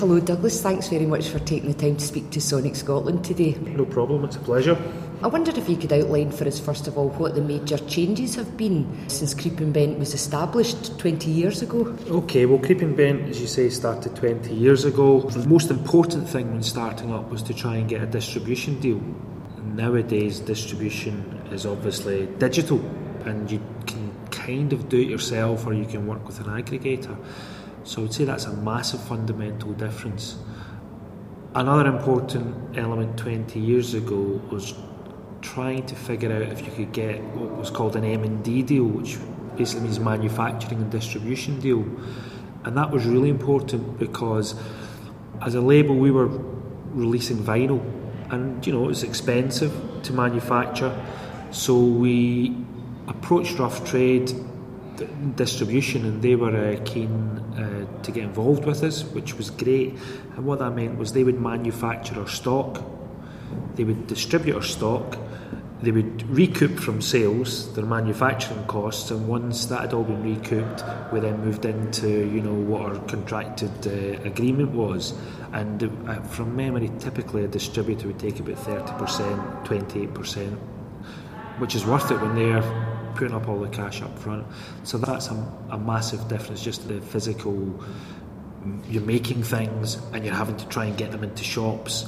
Hello Douglas, thanks very much for taking the time to speak to Sonic Scotland today. No problem, it's a pleasure. I wondered if you could outline for us first of all what the major changes have been since Creeping Bent was established 20 years ago. Okay, well Creeping Bent, as you say, started 20 years ago. The most important thing when starting up was to try and get a distribution deal. Nowadays distribution is obviously digital and you can kind of do it yourself or you can work with an aggregator. So I would say that's a massive fundamental difference. Another important element 20 years ago was trying to figure out if you could get what was called an M&D deal, which basically means manufacturing and distribution deal. And that was really important because as a label we were releasing vinyl and it was expensive to manufacture. So we approached Rough Trade distribution and they were keen to get involved with us, which was great. And what that meant was they would manufacture our stock, they would distribute our stock, they would recoup from sales their manufacturing costs, and once that had all been recouped we then moved into what our contracted agreement was. And from memory, typically a distributor would take about 30%, 28%, which is worth it when they're putting up all the cash up front. So that's a massive difference, just the physical, you're making things and you're having to try and get them into shops.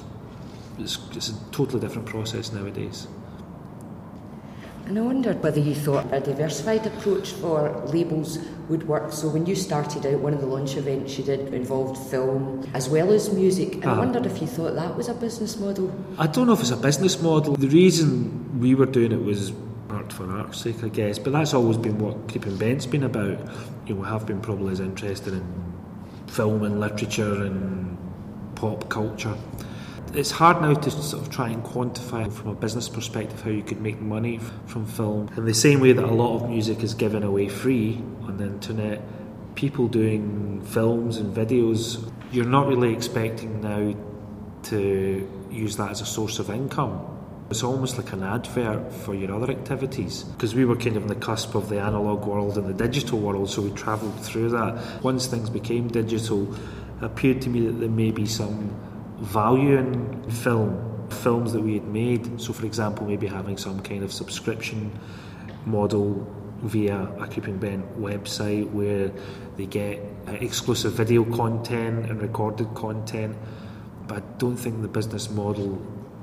It's a totally different process nowadays. And I wondered whether you thought a diversified approach for labels would work. So when you started out, one of the launch events you did involved film as well as music. And I wondered if you thought that was a business model. I don't know if it's a business model. The reason we were doing it was art for art's sake, I guess. But that's always been what Creeping Bent's been about. We have been probably as interested in film and literature and pop culture. It's hard now to sort of try and quantify from a business perspective how you could make money from film. In the same way that a lot of music is given away free on the internet, people doing films and videos, you're not really expecting now to use that as a source of income. It's almost like an advert for your other activities, because we were kind of on the cusp of the analogue world and the digital world, so we travelled through that. Once things became digital, it appeared to me that there may be some value in films that we had made. So for example, maybe having some kind of subscription model via a Creeping Bent website where they get exclusive video content and recorded content. But I don't think the business model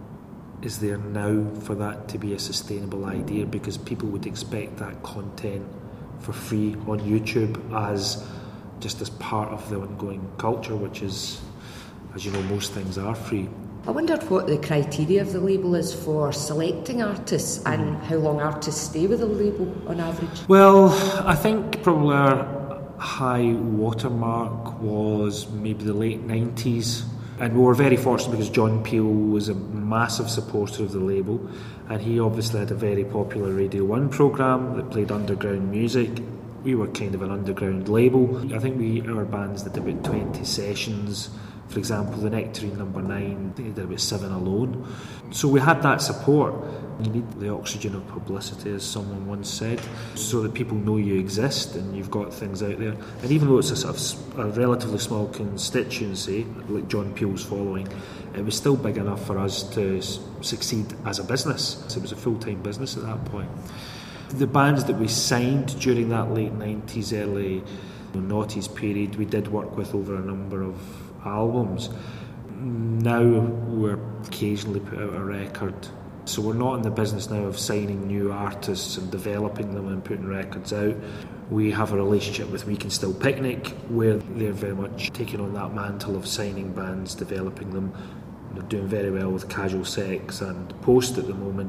is there now for that to be a sustainable idea, because people would expect that content for free on YouTube as part of the ongoing culture, which is, as you know, most things are free. I wondered what the criteria of the label is for selecting artists and how long artists stay with the label on average. Well, I think probably our high watermark was maybe the late 90s. And we were very fortunate because John Peel was a massive supporter of the label, and he obviously had a very popular Radio 1 programme that played underground music. We were kind of an underground label. I think our bands did about 20 sessions. For example, the Nectarine No. 9, I think they did about 7 alone. So we had that support. You need the oxygen of publicity, as someone once said, so that people know you exist and you've got things out there. And even though it's a sort of a relatively small constituency, like John Peel's following, it was still big enough for us to succeed as a business. So it was a full-time business at that point. The bands that we signed during that late 90s, early noughties period, we did work with over a number of albums. Now we're occasionally put out a record, so we're not in the business now of signing new artists and developing them and putting records out. We have a relationship with We Can Still Picnic, where they're very much taking on that mantle of signing bands, developing them. They're doing very well with Casual Sex and Post at the moment.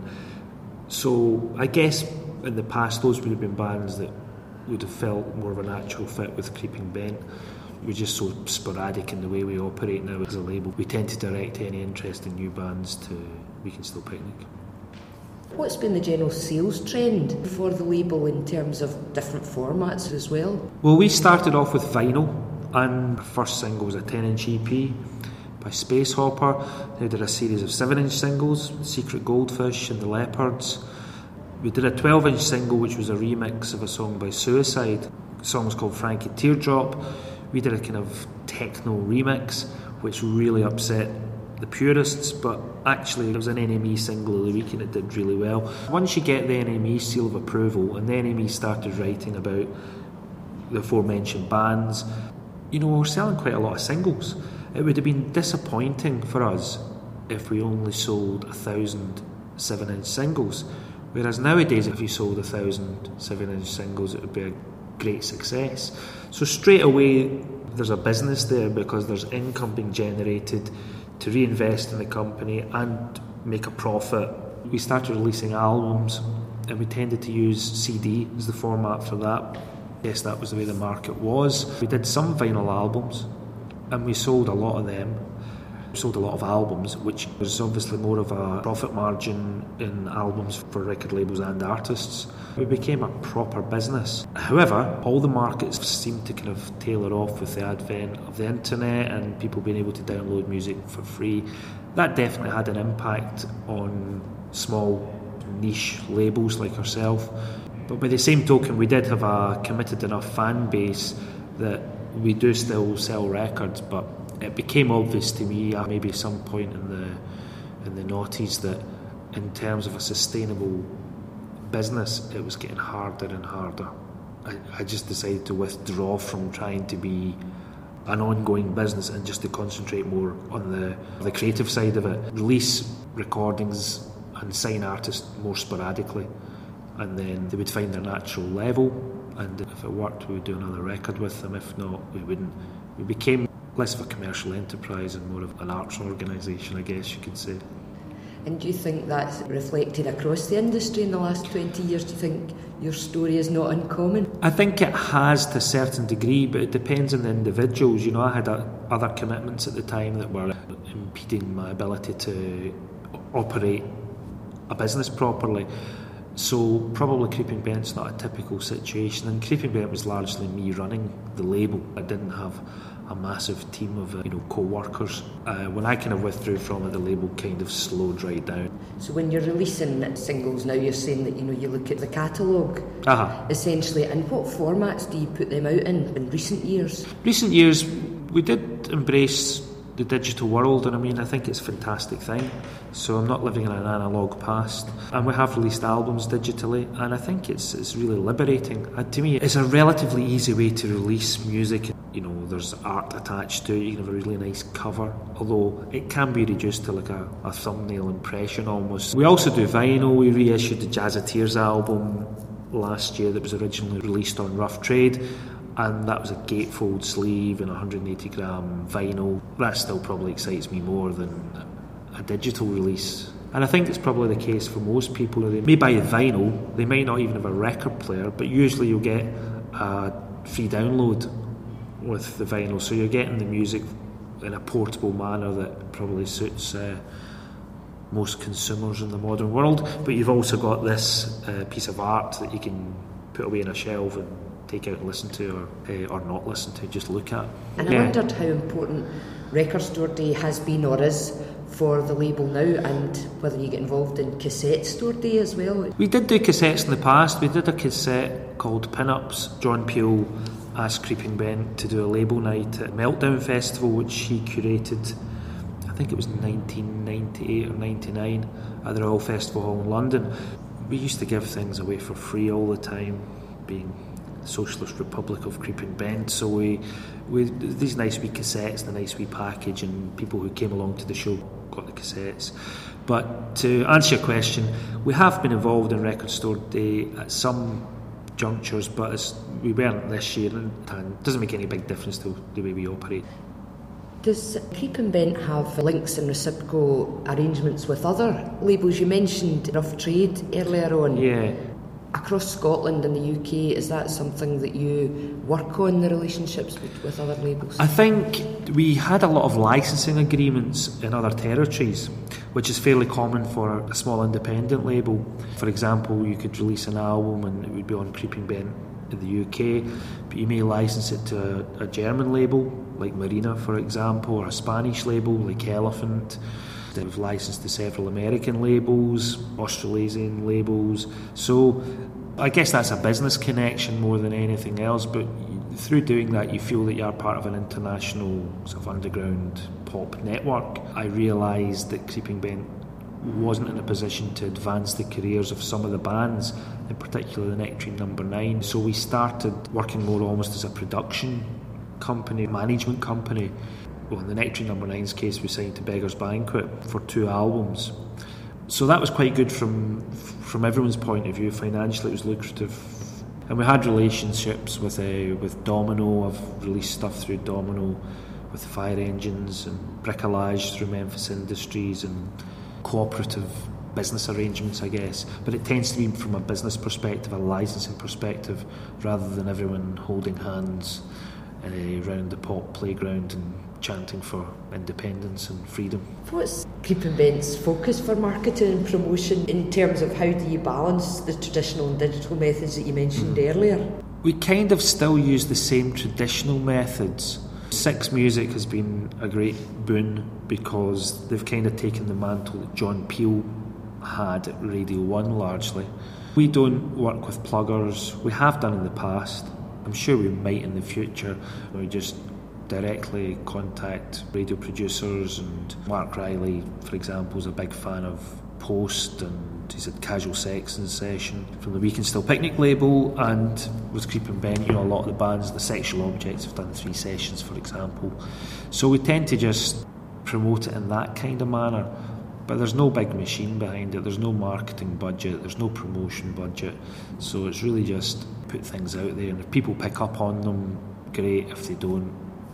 So I guess in the past those would have been bands that would have felt more of a natural fit with Creeping Bent. We're just so sporadic in the way we operate now as a label. We tend to direct any interest in new bands to We Can Still Picnic. What's been the general sales trend for the label in terms of different formats as well? Well, we started off with vinyl, and our first single was a 10-inch EP by Space Hopper. They did a series of 7-inch singles, Secret Goldfish and The Leopards. We did a 12-inch single which was a remix of a song by Suicide. The song was called Frankie Teardrop. We did a kind of techno remix, which really upset the purists, but actually it was an NME single of the week and it did really well. Once you get the NME seal of approval and the NME started writing about the aforementioned bands, we're selling quite a lot of singles. It would have been disappointing for us if we only sold 1,000 7-inch singles, whereas nowadays if you sold 1,000 7-inch singles it would be a great success. So straight away there's a business there because there's income being generated to reinvest in the company and make a profit. We started releasing albums and we tended to use CD as the format for that. Yes, that was the way the market was. We did some vinyl albums and we sold a lot of them. We sold a lot of albums, which was obviously more of a profit margin in albums for record labels and artists. We became a proper business. However, all the markets seemed to kind of tailor off with the advent of the internet and people being able to download music for free. That definitely had an impact on small niche labels like ourselves. But by the same token, we did have a committed enough fan base that we do still sell records, but it became obvious to me at maybe some point in the noughties that in terms of a sustainable business, it was getting harder and harder. I just decided to withdraw from trying to be an ongoing business and just to concentrate more on the creative side of it. Release recordings and sign artists more sporadically, and then they would find their natural level, and if it worked we would do another record with them. If not, we wouldn't. We became less of a commercial enterprise and more of an arts organisation, I guess you could say. And do you think that's reflected across the industry in the last 20 years? Do you think your story is not uncommon? I think it has to a certain degree, but it depends on the individuals. I had other commitments at the time that were impeding my ability to operate a business properly. So probably Creeping Bent's not a typical situation, and Creeping Bent was largely me running the label. I didn't have a massive team of co-workers. When I kind of withdrew from it, the label kind of slowed right down. So when you're releasing singles now, you're saying that you look at the catalogue essentially, and what formats do you put them out in recent years? Recent years we did embrace the digital world, and I think it's a fantastic thing. So I'm not living in an analogue past, and we have released albums digitally, and I think it's really liberating. To me, it's a relatively easy way to release music. There's art attached to it. You can have a really nice cover, although it can be reduced to like a thumbnail impression almost. We also do vinyl. We reissued the Jazzateers album last year that was originally released on Rough Trade, and that was a gatefold sleeve and 180 gram vinyl. That still probably excites me more than a digital release. And I think it's probably the case for most people. They may buy a vinyl, they might not even have a record player, but usually you'll get a free download with the vinyl, so you're getting the music in a portable manner that probably suits most consumers in the modern world. But you've also got this piece of art that you can put away in a shelf and take out and listen to, or not listen to, just look at. And I wondered how important Record Store Day has been or is for the label now, and whether you get involved in Cassette Store Day as well. We did do cassettes in the past. We did a cassette called Pin-Ups. John Peel asked Creeping Bent to do a label night at Meltdown Festival, which he curated, I think it was 1998 or 99, at the Royal Festival Hall in London. We used to give things away for free all the time, being the Socialist Republic of Creeping Bent. So we these nice wee cassettes, the nice wee package, and people who came along to the show got the cassettes. But to answer your question, we have been involved in Record Store Day at some junctures, but we weren't this year, and it doesn't make any big difference to the way we operate. Does Creeping Bent have links and reciprocal arrangements with other labels? You mentioned Rough Trade earlier on. Yeah. Across Scotland and the UK, is that something that you work on, the relationships with other labels? I think we had a lot of licensing agreements in other territories, which is fairly common for a small independent label. For example, you could release an album and it would be on Creeping Bent in the UK, but you may license it to a German label like Marina, for example, or a Spanish label like Elephant. They've licensed to several American labels, Australasian labels. So I guess that's a business connection more than anything else, but through doing that you feel that you're part of an international sort of underground pop network. I realised that Creeping Bent wasn't in a position to advance the careers of some of the bands, in particular the Nectarine Number 9. So we started working more almost as a production company, management company. Well, in the Nectarine Number 9's case, we signed to Beggars Banquet for 2 albums. So that was quite good from everyone's point of view. Financially, it was lucrative. And we had relationships with Domino. I've released stuff through Domino, with Fire Engines and Bricolage through Memphis Industries, and cooperative business arrangements, I guess. But it tends to be from a business perspective, a licensing perspective, rather than everyone holding hands around the pop playground and chanting for independence and freedom. What's Creeping Bent's focus for marketing and promotion in terms of how do you balance the traditional and digital methods that you mentioned earlier? We kind of still use the same traditional methods. Six Music has been a great boon because they've kind of taken the mantle that John Peel had at Radio 1 largely. We don't work with pluggers. We have done in the past. I'm sure we might in the future. We just directly contact radio producers, and Mark Riley, for example, is a big fan of Post, and he's at Casual Sex in Session from the We Can Still Picnic label. And with Creeping Bent, a lot of the bands, the Sexual Objects, have done 3 sessions, for example. So we tend to just promote it in that kind of manner, but there's no big machine behind it, there's no marketing budget, there's no promotion budget, so it's really just put things out there, and if people pick up on them, great. If they don't,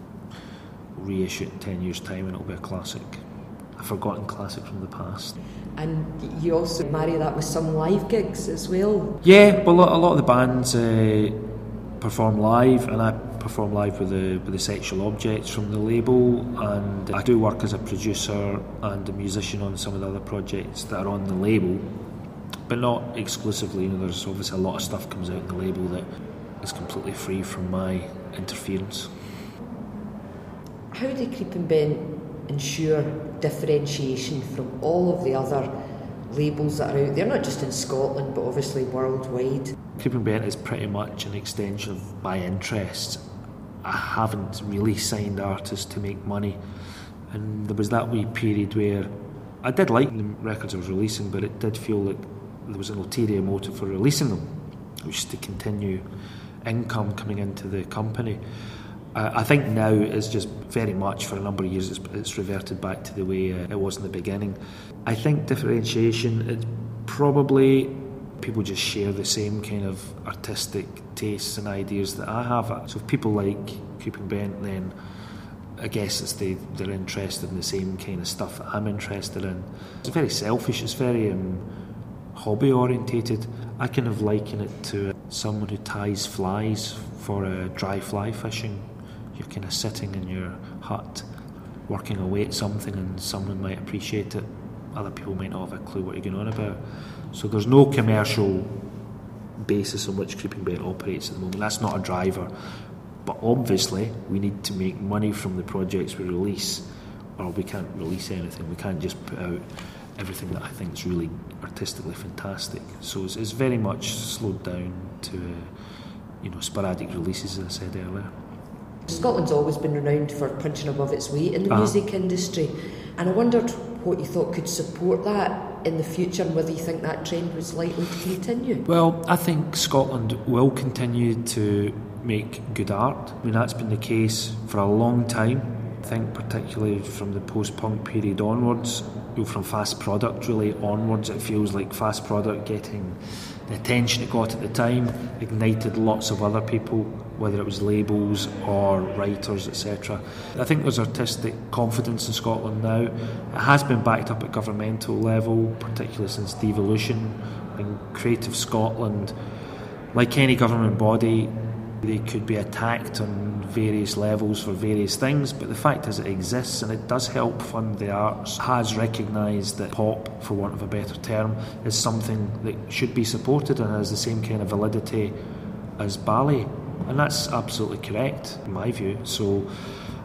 reissue it in 10 years' time and it'll be a classic, a forgotten classic from the past. And you also marry that with some live gigs as well? Yeah, but a lot of the bands perform live, and I perform live with the Sexual Objects from the label, and I do work as a producer and a musician on some of the other projects that are on the label, but not exclusively. There's obviously a lot of stuff comes out in the label that is completely free from my interference. How do Creeping Bent ensure differentiation from all of the other labels that are out there, not just in Scotland but obviously worldwide? Creeping Bent is pretty much an extension of my interests. I haven't really signed artists to make money, and there was that wee period where I did like the records I was releasing, but it did feel like there was an ulterior motive for releasing them, which is to continue income coming into the company. I think now it's just very much, for a number of years, it's reverted back to the way it was in the beginning. I think differentiation is probably people just share the same kind of artistic tastes and ideas that I have. So if people like Creeping Bent, then I guess it's they're interested in the same kind of stuff that I'm interested in. It's very selfish, it's very hobby orientated. I kind of liken it to someone who ties flies for dry fly fishing. You're kind of sitting in your hut working away at something, and someone might appreciate it, other people might not have a clue what you're going on about. So there's no commercial basis on which Creeping Bent operates at the moment. That's not a driver, but obviously we need to make money from the projects we release, or we can't release anything. We can't just put out everything that I think is really artistically fantastic. So it's very much slowed down to sporadic releases, as I said earlier. Scotland's always been renowned for punching above its weight in the music industry, and I wondered what you thought could support that in the future, and whether you think that trend was likely to continue. Well, I think Scotland will continue to make good art. I mean, that's been the case for a long time. I think particularly from the post-punk period onwards, from Fast Product really onwards, it feels like Fast Product getting the attention it got at the time ignited lots of other people, whether it was labels or writers, etc. I think there's artistic confidence in Scotland now. It has been backed up at governmental level, particularly since devolution. And Creative Scotland, like any government body, they could be attacked on various levels for various things, but the fact is it exists and it does help fund the arts. It has recognised that pop, for want of a better term, is something that should be supported and has the same kind of validity as ballet, and that's absolutely correct in my view. So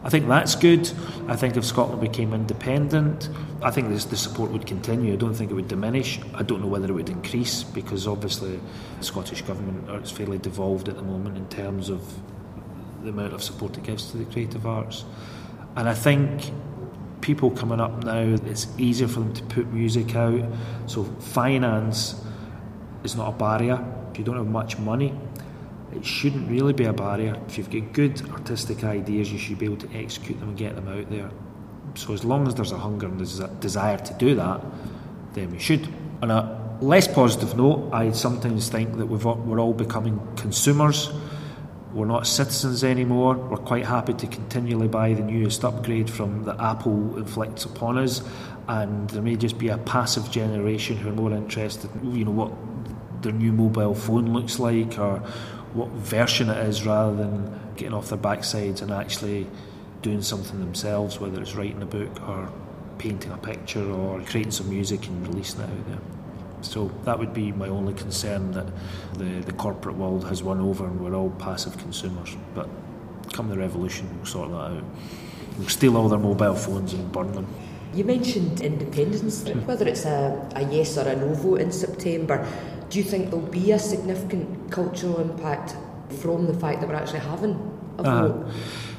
I think that's good. I think if Scotland became independent, I think the support would continue. I don't think it would diminish. I don't know whether it would increase, because obviously the Scottish Government is fairly devolved at the moment in terms of the amount of support it gives to the creative arts. And I think people coming up now, it's easier for them to put music out. So finance is not a barrier. If you don't have much money, it shouldn't really be a barrier. If you've got good artistic ideas, you should be able to execute them and get them out there. So as long as there's a hunger and there's a desire to do that, then we should. On a less positive note, I sometimes think that we're all becoming consumers. We're not citizens anymore. We're quite happy to continually buy the newest upgrade from that Apple inflicts upon us, and there may just be a passive generation who are more interested in, what their new mobile phone looks like or what version it is, rather than getting off their backsides and actually doing something themselves, whether it's writing a book or painting a picture or creating some music and releasing it out there. So that would be my only concern, that the corporate world has won over and we're all passive consumers. But come the revolution, we'll sort that out. We'll steal all their mobile phones and burn them. You mentioned independence. Whether it's a yes or a no vote in September, do you think there'll be a significant cultural impact from the fact that we're actually having a vote?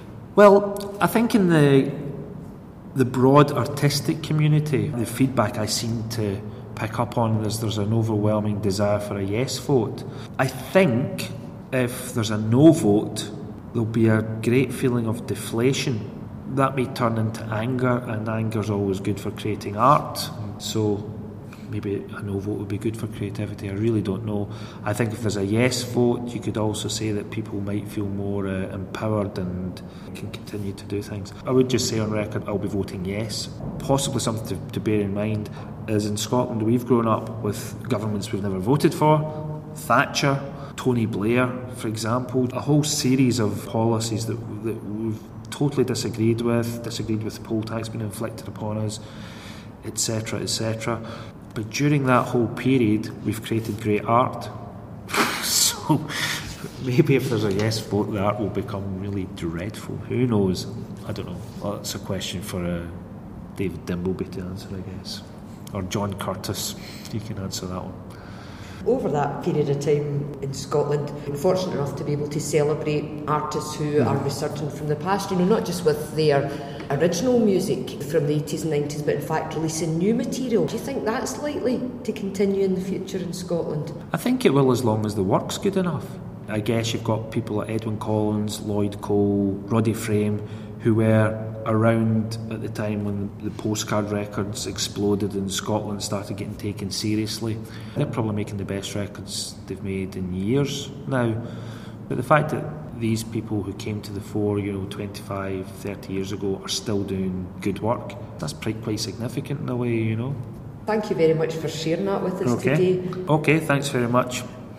Well, I think in the broad artistic community, the feedback I seem to pick up on is there's an overwhelming desire for a yes vote. I think if there's a no vote, there'll be a great feeling of deflation. That may turn into anger, and anger's always good for creating art. So maybe a no vote would be good for creativity. I really don't know. I think if there's a yes vote, you could also say that people might feel more empowered and can continue to do things. I would just say on record, I'll be voting yes. Possibly something to bear in mind is in Scotland, we've grown up with governments we've never voted for. Thatcher, Tony Blair, for example. A whole series of policies that we've totally disagreed with the poll tax being inflicted upon us, etc., etc. But during that whole period, we've created great art. So maybe if there's a yes vote, the art will become really dreadful. Who knows? I don't know. Well, that's a question for David Dimbleby to answer, I guess. Or John Curtis. You can answer that one. Over that period of time in Scotland, we're fortunate enough to be able to celebrate artists who are resurgent from the past, not just with their original music from the 80s and 90s, but in fact releasing new material. Do you think that's likely to continue in the future in Scotland? I think it will, as long as the work's good enough. I guess you've got people like Edwyn Collins, Lloyd Cole, Roddy Frame, who were around at the time when the postcard records exploded and Scotland started getting taken seriously. They're probably making the best records they've made in years now. But the fact that these people who came to the fore, 25, 30 years ago are still doing good work, that's quite significant in a way, Thank you very much for sharing that with us today. Okay, thanks very much.